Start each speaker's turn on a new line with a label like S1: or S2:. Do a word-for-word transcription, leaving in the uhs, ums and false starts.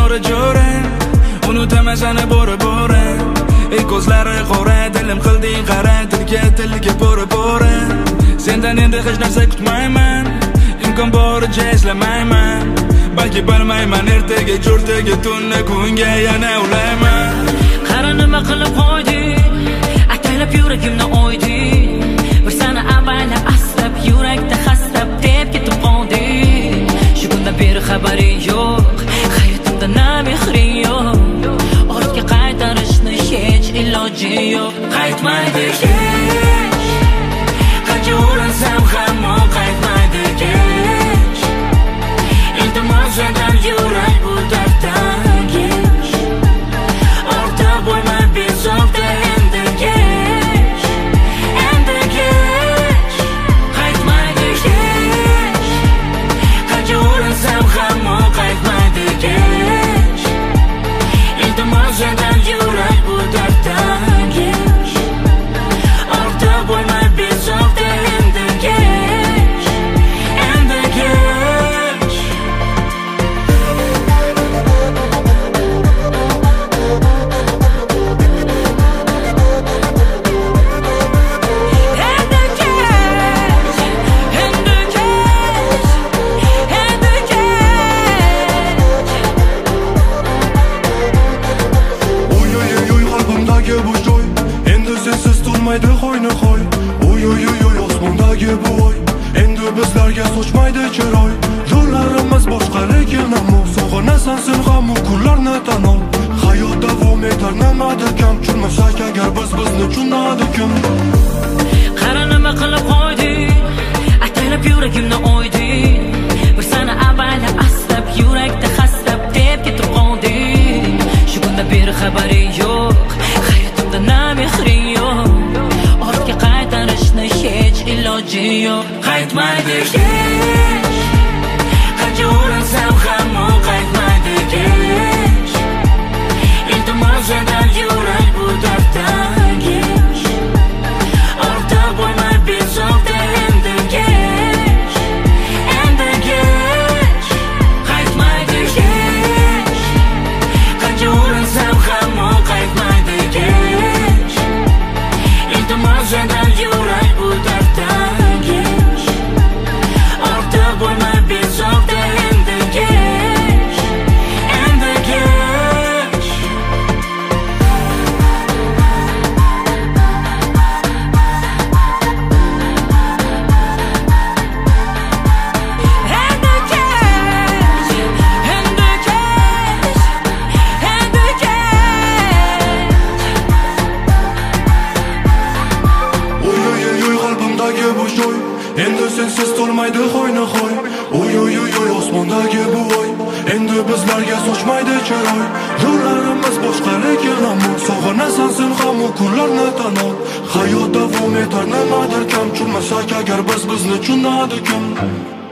S1: bori jo'ra, unutamasani bori bori. Ey ko'zlari qora, dilim qilding qara, tilga tilga bori bori. Sendan endi hech narsa kutmayman, imkon boricha eslamayman. Balki bilmayman, ertaga jo'rtaga tunni kunga yana ulayman.
S2: Qara nima qilib qo'yding, ataylab yuragimni o'yding. Bir sana avaylab aslab yurakda xaslab deb ketib qolding. Shu kundan beri xabaring yo'q, hayotimda na mehring yo'q. Ortga qaytarishni hech iloji yo'q. Qaytmaydi hech, qancha urinsam ham u qaytmaydi hech. Iltimos sendan yurak bu darddan kech. Orta bo'lmay bezovta endi kech, endi kech. Qaytmaydi hech, qancha urinsam ham u qaytmaydi kech. Iltimos sendan yurak bu darddan kech. Orta bo'lmay bezovta endi kech, endi kech.
S3: Sochmaydi qo'yni qo'y, uy uy uy uy osmondagi bu oy. Endi bizlarga sochmaydi chiroy. Yo'llarimiz boshqa lekin ammo sog'inasan sen ham u kunlarni tan ol. Hayot davom etar nimadir kam, chunmasak agar biz bizni tushunadi kim.
S2: Qara nima qilib qo'yding, ataylab yuragimni o'yding. Bir sana avaylab aslab yurakda xaslab deb ketib qolding. Shu kundan beri xabaring yo'q, hayotimda na mehring yo'q. Ortga qaytarishni hech iloji yo'q. Qaytmaydi hech, qancha urinsam ham u qaytmaydi kech. Iltimos sendan yurak bu darddan kech. Orta bo'lmay bezovta endi kech, endi kech. Qaytmaydi hech, qancha urinsam ham u qaytmaydi kech. Iltimos sendan yurak bu darddan kech. Orta bo'lmay bezovta endi kech, endi kech. Endi kech, endi kech, endi kech.
S3: Uy uy uy uy qalbimdagi bu joy, endi sensiz to'lmaydi qo'yni qo'y. Uy uy uy uy osmondagi bu oy, endi bizlarga sochmaydi chiroy. Yo'llarimiz boshqa lekin ammo sog'inasan sen ham u kunlarni tan ol. Hayot davom etar nimadir kam, chunmasak agar biz bizni tushunadi kim.